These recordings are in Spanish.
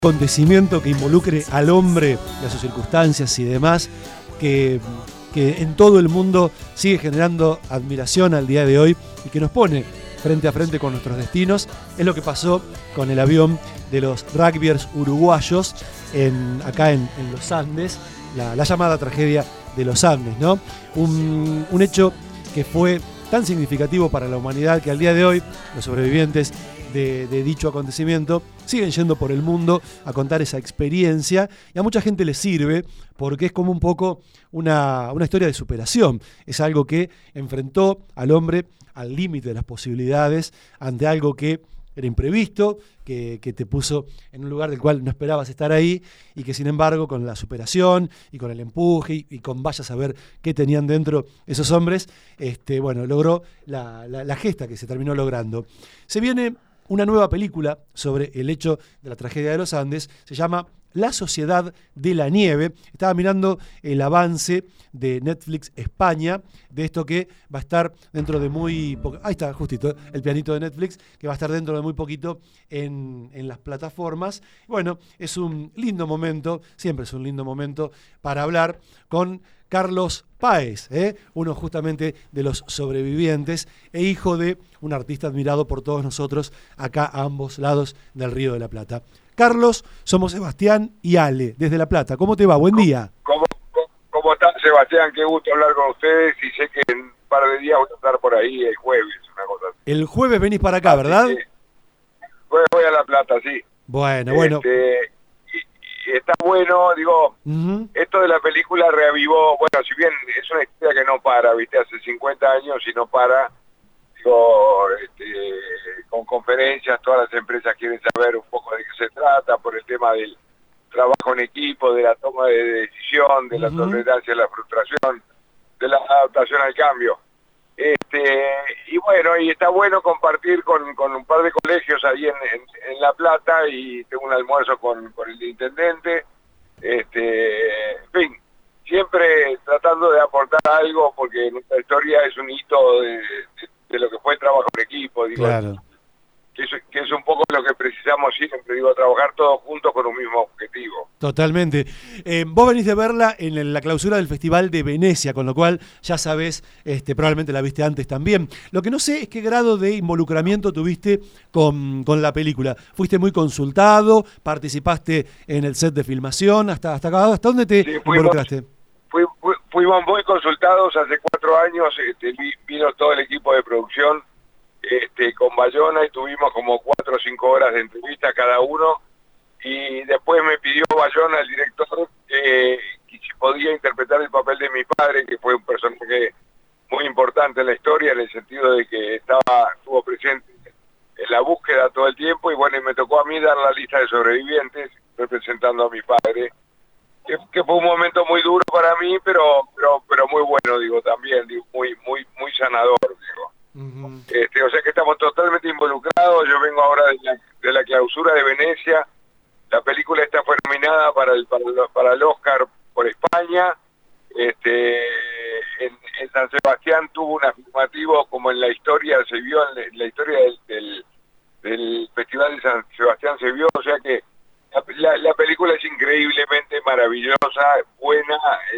acontecimiento que involucre al hombre y a sus circunstancias y demás, que en todo el mundo sigue generando admiración al día de hoy y que nos pone frente a frente con nuestros destinos. Es lo que pasó con el avión de los rugbyers uruguayos acá en los Andes, la llamada tragedia de los Andes, ¿no? Un hecho que fue tan significativo para la humanidad que al día de hoy los sobrevivientes de dicho acontecimiento siguen yendo por el mundo a contar esa experiencia, y a mucha gente le sirve porque es como un poco una historia de superación. Es algo que enfrentó al hombre al límite de las posibilidades ante algo que era imprevisto, que te puso en un lugar del cual no esperabas estar ahí, y que sin embargo con la superación y con el empuje y con vaya a saber qué tenían dentro esos hombres, logró la gesta que se terminó logrando. Se viene una nueva película sobre el hecho de la tragedia de los Andes, se llama La Sociedad de la Nieve. Estaba mirando el avance de Netflix España, de esto que va a estar dentro de muy poco. Ahí está, justito, el pianito de Netflix, que va a estar dentro de muy poquito en las plataformas. Bueno, es un lindo momento, siempre es un lindo momento para hablar con Carlos Páez, uno justamente de los sobrevivientes e hijo de un artista admirado por todos nosotros acá a ambos lados del Río de la Plata. Carlos, somos Sebastián y Ale, desde La Plata. ¿Cómo te va? Buen día. ¿Cómo estás, Sebastián? Qué gusto hablar con ustedes, y sé que en un par de días voy a estar por ahí el jueves, una cosa así. El jueves venís para acá, ¿verdad? Sí. Voy a La Plata, sí. Bueno. Y está bueno, digo, esto de la película reavivó, bueno, si bien es una historia que no para, viste, hace 50 años y no para, digo, con conferencias, todas las empresas quieren saber un poco de qué se trata, por el tema del trabajo en equipo, de la toma de decisión, de la tolerancia a la frustración, de la adaptación al cambio. Y bueno, y está bueno compartir con un par de colegios ahí en La Plata, y tengo un almuerzo con el intendente, en fin, siempre tratando de aportar algo, porque nuestra historia es un hito de lo que fue el trabajo en equipo, digo, claro. que es un poco lo que precisamos siempre, digo, trabajar todos juntos con un mismo objetivo. Totalmente. Vos venís de verla en la clausura del Festival de Venecia, con lo cual ya sabés, probablemente la viste antes también. Lo que no sé es qué grado de involucramiento tuviste con la película. ¿Fuiste muy consultado? ¿Participaste en el set de filmación? ¿Hasta dónde te involucraste? Fuimos muy consultados hace 4 años, vino todo el equipo de producción con Bayona, y tuvimos como 4 o 5 horas de entrevista cada uno, y después me pidió Bayona, el director, que si podía interpretar el papel de mi padre, que fue un personaje muy importante en la historia, en el sentido de que estuvo presente en la búsqueda todo el tiempo, y bueno, y me tocó a mí dar la lista de sobrevivientes representando a mi padre, que fue un momento muy duro para mí, pero muy bueno, digo, también, digo, muy sanador, digo. O sea que estamos totalmente involucrados. Yo vengo ahora de la clausura de Venecia. La película esta fue nominada para el Oscar por España. En San Sebastián tuvo un afirmativo, como en la historia se vio, en la historia del Festival de San Sebastián se vio, o sea que la película es increíblemente maravillosa, buena,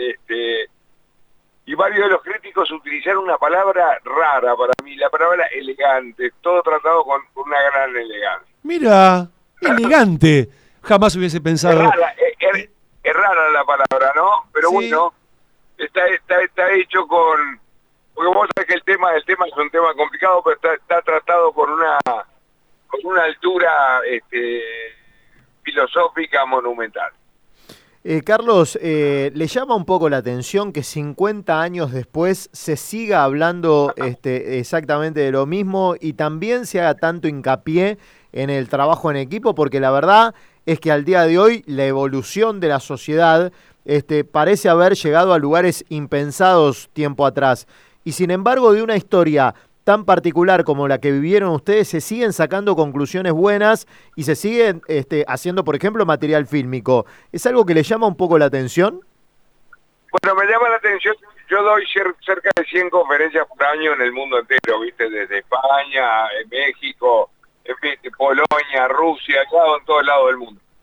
y varios de los críticos utilizaron una palabra rara para mí, la palabra elegante, todo tratado con una gran elegancia. Mira, elegante, jamás hubiese pensado. Es rara la palabra, ¿no? Pero sí. Bueno, está hecho con, porque vos sabés que el tema es un tema complicado, pero está tratado con una altura filosófica monumental. Carlos, ¿le llama un poco la atención que 50 años después se siga hablando exactamente de lo mismo, y también se haga tanto hincapié en el trabajo en equipo? Porque la verdad es que al día de hoy la evolución de la sociedad parece haber llegado a lugares impensados tiempo atrás, y sin embargo de una historia tan particular como la que vivieron ustedes se siguen sacando conclusiones buenas y se siguen haciendo, por ejemplo, material fílmico. ¿Es algo que le llama un poco la atención? Bueno, me llama la atención. Yo doy cerca de 100 conferencias por año en el mundo entero, ¿viste? Desde España, México, en fin, Polonia, Rusia, en todos lados del mundo.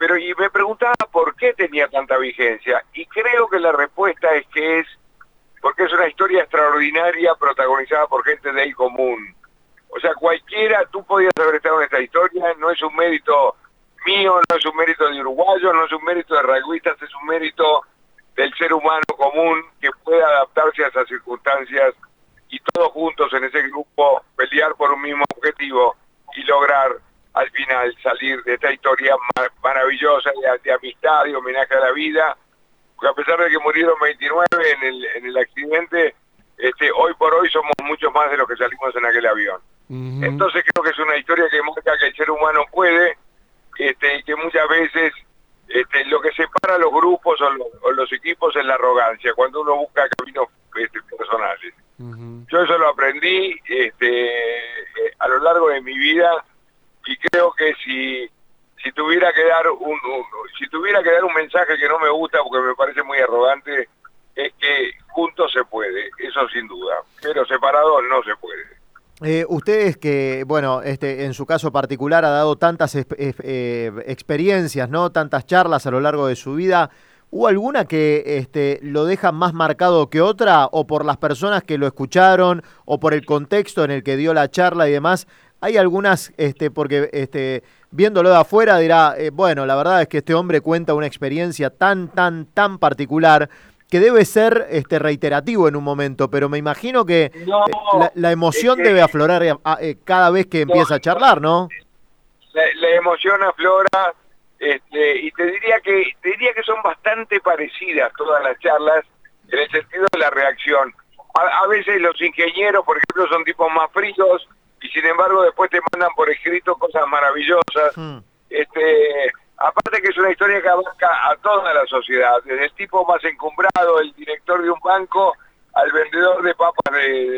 pero y me preguntaba por qué tenía tanta vigencia, y creo que la respuesta es que es porque es una historia extraordinaria protagonizada por gente del común. O sea, cualquiera, tú podías haber estado en esta historia, no es un mérito mío, no es un mérito de uruguayo, no es un mérito de rugbyistas, es un mérito del ser humano común que puede adaptarse a esas circunstancias y todos juntos en ese grupo pelear por un mismo objetivo y lograr al final salir de esta historia maravillosa de amistad y homenaje a la vida, porque a pesar de que murieron 29 en el accidente, hoy por hoy somos muchos más de los que salimos en aquel avión. Entonces creo que es una historia que marca que el ser humano puede, y que muchas veces lo que separa a los grupos o los equipos es la arrogancia, cuando uno busca caminos personales. Yo eso lo aprendí a lo largo de mi vida, y creo que si tuviera que dar un mensaje que no me gusta porque me parece muy arrogante, es que juntos se puede, eso sin duda, pero separados no se puede. Ustedes que, bueno, en su caso particular ha dado tantas experiencias, ¿no? Tantas charlas a lo largo de su vida, ¿hubo alguna que lo deja más marcado que otra, o por las personas que lo escucharon, o por el contexto en el que dio la charla y demás? Hay algunas, porque viéndolo de afuera dirá, bueno, la verdad es que este hombre cuenta una experiencia tan particular que debe ser reiterativo en un momento, pero me imagino que no, la emoción debe aflorar cada vez que empieza a charlar, ¿no? La emoción aflora, y te diría que son bastante parecidas todas las charlas en el sentido de la reacción. A veces los ingenieros, por ejemplo, son tipos más fríos, y sin embargo después te mandan por escrito cosas maravillosas. Aparte que es una historia que abarca a toda la sociedad, desde el tipo más encumbrado, el director de un banco, al vendedor de papas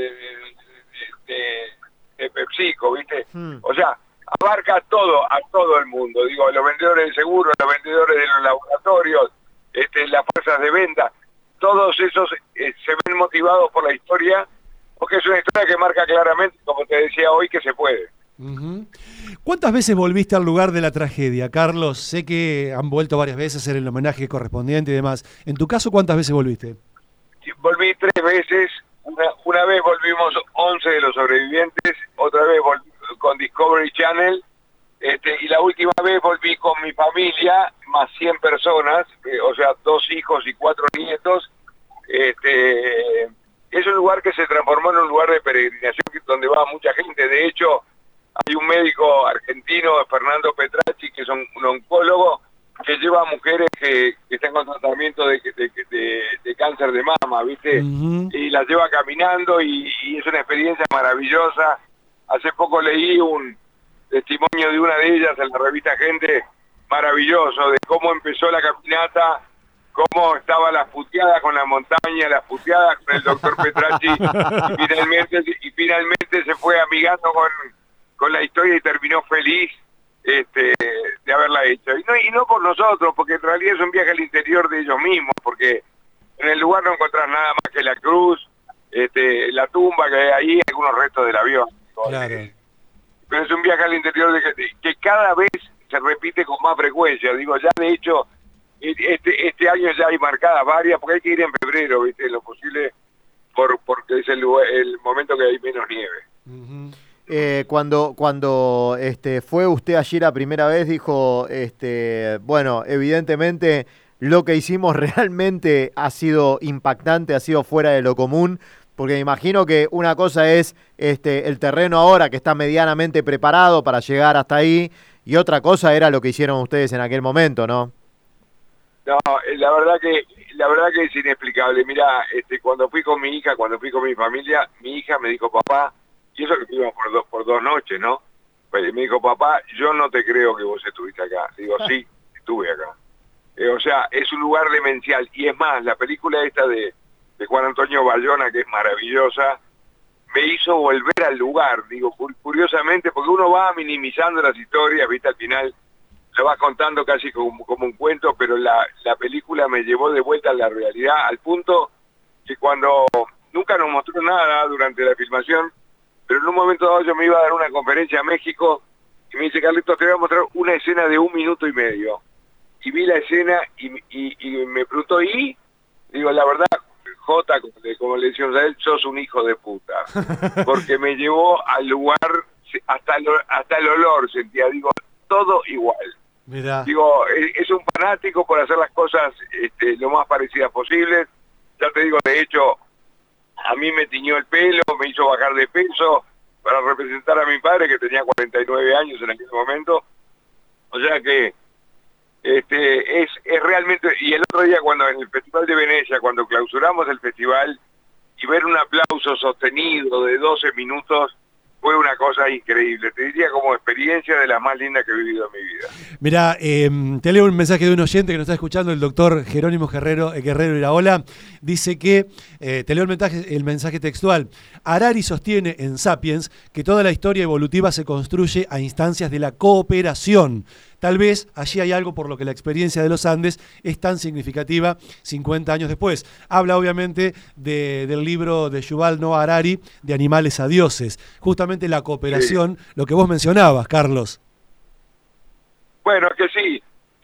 de PepsiCo, ¿viste? O sea, abarca a todo el mundo, digo, los vendedores de seguros, los vendedores de los laboratorios, las fuerzas de venta, todos esos se ven motivados por la historia, porque es una historia que marca claramente, como te decía hoy, que se puede. ¿Cuántas veces volviste al lugar de la tragedia, Carlos? Sé que han vuelto varias veces a hacer el homenaje correspondiente y demás. En tu caso, ¿cuántas veces volviste? Volví 3 veces. Una vez volvimos 11 de los sobrevivientes, otra vez volví con Discovery Channel, y la última vez volví con mi familia, más 100 personas, o sea, 2 hijos y 4 nietos. Es un lugar que se transformó en un lugar de peregrinación donde va mucha gente. De hecho, hay un médico argentino, Fernando Petracci, que es un oncólogo, que lleva a mujeres que están con tratamiento de cáncer de mama, ¿viste? Y las lleva caminando, y es una experiencia maravillosa. Hace poco leí un testimonio de una de ellas en la revista Gente, maravilloso, de cómo empezó la caminata, cómo estaba las puteadas con la montaña, las puteadas con el doctor Petracci, y finalmente se fue amigando con la historia y terminó feliz de haberla hecho. Y no por nosotros, porque en realidad es un viaje al interior de ellos mismos, porque en el lugar no encontrás nada más que la cruz, la tumba que hay ahí, algunos restos del avión. Claro. Pero es un viaje al interior que cada vez se repite con más frecuencia. Digo, ya de hecho, este año ya hay marcadas varias, porque hay que ir en febrero, ¿viste? Lo posible, porque es el momento que hay menos nieve. Cuando fue usted allí la primera vez, dijo, bueno, evidentemente lo que hicimos realmente ha sido impactante, ha sido fuera de lo común, porque me imagino que una cosa es el terreno ahora que está medianamente preparado para llegar hasta ahí, y otra cosa era lo que hicieron ustedes en aquel momento, ¿no? No, la verdad que es inexplicable. Mirá, cuando fui con mi hija, cuando fui con mi familia, mi hija me dijo, papá, y eso que estuvimos por 2 noches, ¿no? Pues me dijo, papá, yo no te creo que vos estuviste acá. Digo, sí, estuve acá. O sea, es un lugar demencial. Y es más, la película esta de Juan Antonio Bayona, que es maravillosa, me hizo volver al lugar. Digo, curiosamente, porque uno va minimizando las historias, ¿viste? Al final lo vas contando casi como un cuento, pero la película me llevó de vuelta a la realidad, al punto que cuando nunca nos mostró nada durante la filmación, pero en un momento dado yo me iba a dar una conferencia a México y me dice, Carlitos, te voy a mostrar una escena de 1 minuto y medio. y vi la escena y me preguntó, ¿y? Digo, la verdad, Jota, como le decíamos a él, sos un hijo de puta. Porque me llevó al lugar, hasta el olor sentía, digo, todo igual. Mirá. Digo, es un fanático por hacer las cosas lo más parecidas posibles. Ya te digo, de hecho, a mí me tiñó el pelo, me hizo bajar de peso para representar a mi padre, que tenía 49 años en aquel momento. O sea que es realmente... Y el otro día, cuando en el Festival de Venecia, cuando clausuramos el festival, y ver un aplauso sostenido de 12 minutos, fue una cosa increíble. Te diría como experiencia de las más lindas que he vivido en mi vida. Mirá, te leo un mensaje de un oyente que nos está escuchando, el doctor Jerónimo Guerrero Iraola. Dice que, te leo el mensaje textual. Harari sostiene en Sapiens que toda la historia evolutiva se construye a instancias de la cooperación. Tal vez allí hay algo por lo que la experiencia de los Andes es tan significativa 50 años después. Habla obviamente del libro de Yuval Noah Harari, de Animales a Dioses. Justamente la cooperación, sí. Lo que vos mencionabas, Carlos. Bueno, que sí.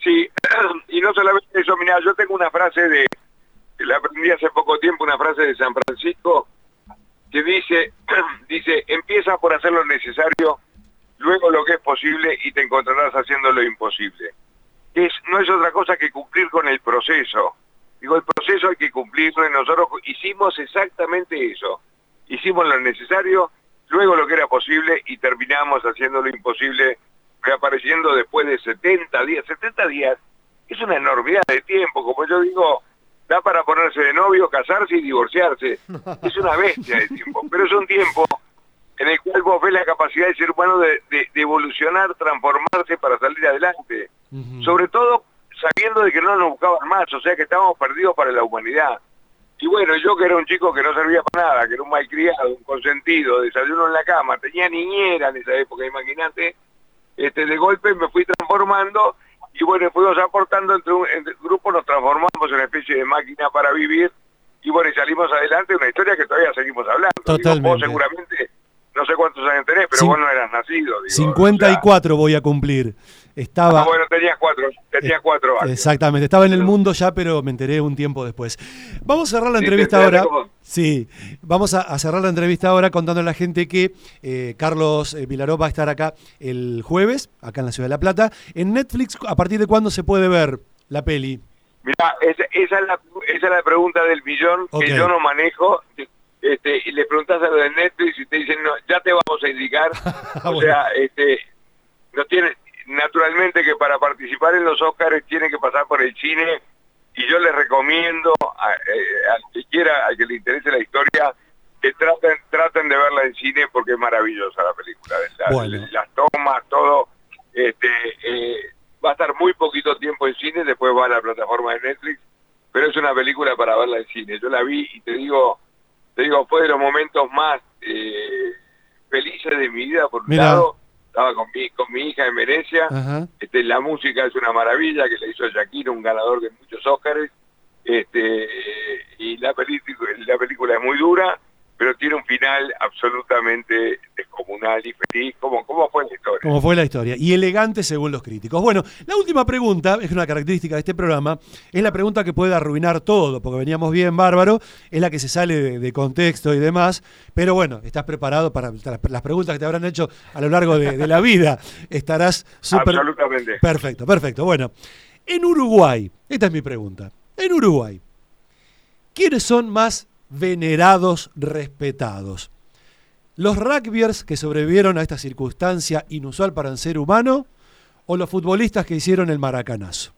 Y no solamente eso, mirá, yo tengo una frase que la aprendí hace poco tiempo, una frase de San Francisco, que dice, empieza por hacer lo necesario, luego lo que es posible y te encontrarás haciendo lo imposible. No es otra cosa que cumplir con el proceso. Digo, el proceso hay que cumplirlo y nosotros hicimos exactamente eso. Hicimos lo necesario, luego lo que era posible y terminamos haciendo lo imposible, reapareciendo después de 70 días. 70 días es una enormidad de tiempo, como yo digo, da para ponerse de novio, casarse y divorciarse. Es una bestia de tiempo, pero es un tiempo en el cual vos ves la capacidad del ser humano de evolucionar, transformarse para salir adelante. Sobre todo sabiendo de que no nos buscaban más, o sea que estábamos perdidos para la humanidad. Y bueno, yo que era un chico que no servía para nada, que era un malcriado, un consentido, desayuno en la cama, tenía niñera en esa época, imagínate, de golpe me fui transformando y bueno, fuimos aportando entre el grupo, nos transformamos en una especie de máquina para vivir y bueno, y salimos adelante, una historia que todavía seguimos hablando. Totalmente. Digo, vos seguramente... No sé cuántos años tenés, pero vos no eras nacido. Digo, 54 voy a cumplir. Estaba... bueno, tenías 4 años. Exactamente, estaba en el mundo ya, pero me enteré un tiempo después. Vamos a cerrar la entrevista ahora. Sí, vamos a cerrar la entrevista ahora contando a la gente que Carlos Vilaró va a estar acá el jueves, acá en la Ciudad de La Plata. En Netflix, ¿a partir de cuándo se puede ver la peli? Mirá, esa es la pregunta del millón, que yo no manejo. Y le preguntás a lo de Netflix y te dicen, no, ya te vamos a indicar. O sea, no tiene, naturalmente que para participar en los Óscares tiene que pasar por el cine, y yo les recomiendo al que quiera, al que le interese la historia, que traten de verla en cine, porque es maravillosa la película. Las tomas, todo, va a estar muy poquito tiempo en cine, después va a la plataforma de Netflix, pero es una película para verla en cine. Yo la vi y te digo, fue de los momentos más felices de mi vida. Por un lado, estaba con mi hija en Venecia. La música es una maravilla, que le hizo Shakira, un ganador de muchos Óscares. Y la película es muy dura, pero tiene un final absolutamente descomunal y feliz. ¿Cómo fue la historia? ¿Cómo fue la historia? Y elegante según los críticos. Bueno, la última pregunta, es una característica de este programa, es la pregunta que puede arruinar todo, porque veníamos bien bárbaro, es la que se sale de contexto y demás, pero bueno, estás preparado para las preguntas que te habrán hecho a lo largo de la vida. Estarás súper... Absolutamente. Perfecto. Bueno, en Uruguay, esta es mi pregunta, en Uruguay, ¿quiénes son más venerados, respetados? ¿Los rugbyers que sobrevivieron a esta circunstancia inusual para un ser humano o los futbolistas que hicieron el maracanazo?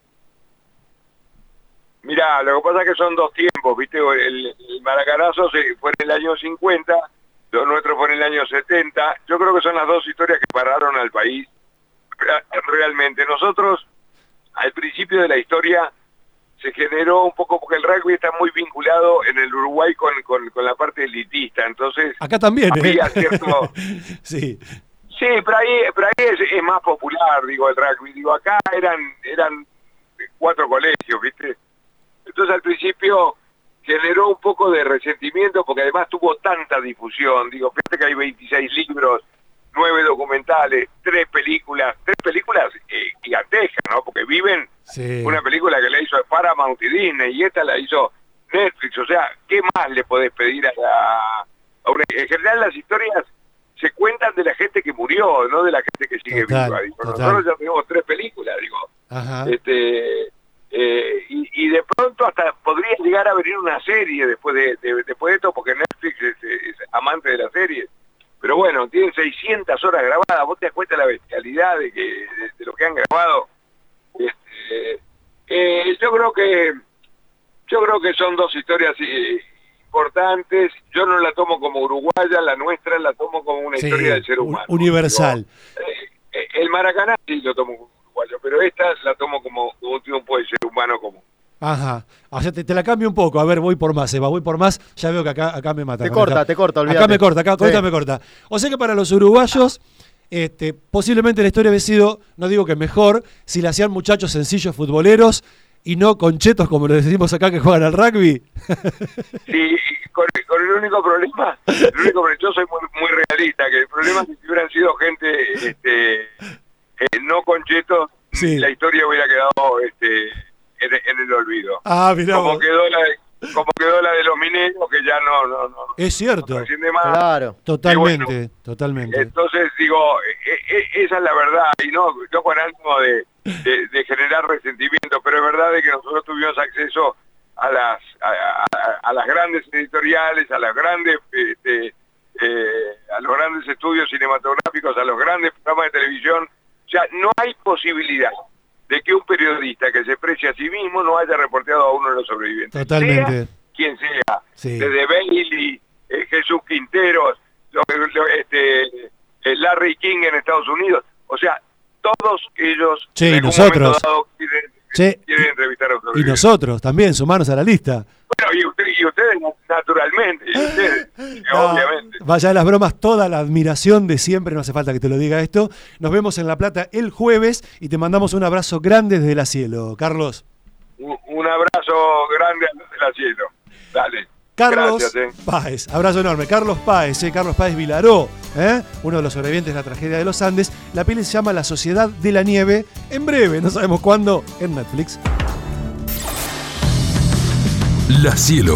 Mirá, lo que pasa es que son dos tiempos, ¿viste? El maracanazo fue en el año 50, lo nuestro fue en el año 70. Yo creo que son las dos historias que pararon al país. Realmente, nosotros, al principio de la historia, se generó un poco, porque el rugby está muy vinculado en el Uruguay con la parte elitista, entonces... Acá también, había cierto... Sí, pero ahí es más popular, digo, el rugby. Digo, acá eran 4 colegios, ¿viste? Entonces al principio generó un poco de resentimiento, porque además tuvo tanta difusión. Digo, fíjate que hay 26 libros, 9 documentales, 3 películas gigantescas, ¿no? Porque Viven, una película que la hizo Paramount y Disney, y esta la hizo Netflix. O sea, ¿qué más le podés pedir en general las historias se cuentan de la gente que murió, no de la gente que sigue viva. Digo, nosotros ya tenemos 3 películas, digo. Ajá. Y de pronto hasta podría llegar a venir una serie después de esto, porque Netflix es amante de la serie. Pero bueno, tienen 600 horas grabadas. Vos te das cuenta de la bestialidad de lo que han grabado. Yo creo que son 2 historias importantes. Yo no la tomo como uruguaya, la nuestra la tomo como una historia del ser humano. Universal. El Maracaná sí lo tomo como uruguayo, pero esta la tomo como un triunfo del ser humano común. Ajá. O sea, te la cambio un poco. A ver, voy por más, Eva, voy por más. Ya veo que acá me mata. Te corta, olvídate. Acá me corta. O sea que para los uruguayos, posiblemente la historia había sido, no digo que mejor, si la hacían muchachos sencillos futboleros y no conchetos como les decimos acá que juegan al rugby. Sí, con el único problema, yo soy muy realista, que el problema es que si hubieran sido gente no conchetos, la historia hubiera quedado en el olvido. Mirá como quedó la de los mineros, que ya no es cierto, no más. Claro, totalmente. Entonces digo, esa es la verdad, y no con ánimo de generar resentimiento, pero es verdad de que nosotros tuvimos acceso a las grandes editoriales, a los grandes estudios cinematográficos, a los grandes programas de televisión. O sea, no hay posibilidad de que un periodista que se precie a sí mismo no haya reporteado a uno de los sobrevivientes. Totalmente. Sea quien sea, desde Bailey, Jesús Quinteros, Larry King en Estados Unidos. O sea, todos ellos en algún momento dado quieren entrevistar a los sobrevivientes. Y nosotros también, sumarnos a la lista. Bueno, y ustedes naturalmente, obviamente. Vaya de las bromas, toda la admiración de siempre, no hace falta que te lo diga esto. Nos vemos en La Plata el jueves y te mandamos un abrazo grande desde la cielo, Carlos. Un abrazo grande desde la cielo. Dale. Carlos Gracias, Páez, abrazo enorme. Carlos Páez Vilaró, uno de los sobrevivientes de la tragedia de los Andes. La peli se llama La Sociedad de la Nieve. En breve, no sabemos cuándo, en Netflix. La Cielo.